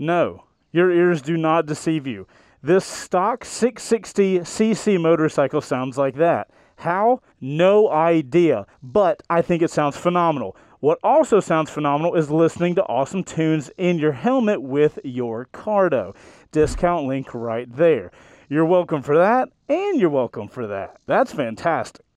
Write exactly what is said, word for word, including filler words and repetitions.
No, your ears do not deceive you. This stock six sixty c c motorcycle sounds like that. How? No idea, but I think it sounds phenomenal. What also sounds phenomenal is listening to awesome tunes in your helmet with your Cardo. Discount link right there. You're welcome for that, and you're welcome for that. That's fantastic.